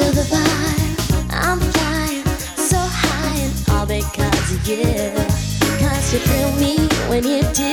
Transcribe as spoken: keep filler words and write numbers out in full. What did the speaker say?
feel the vibe. I'm flying so high and all because of you. Cause you thrill me when you do.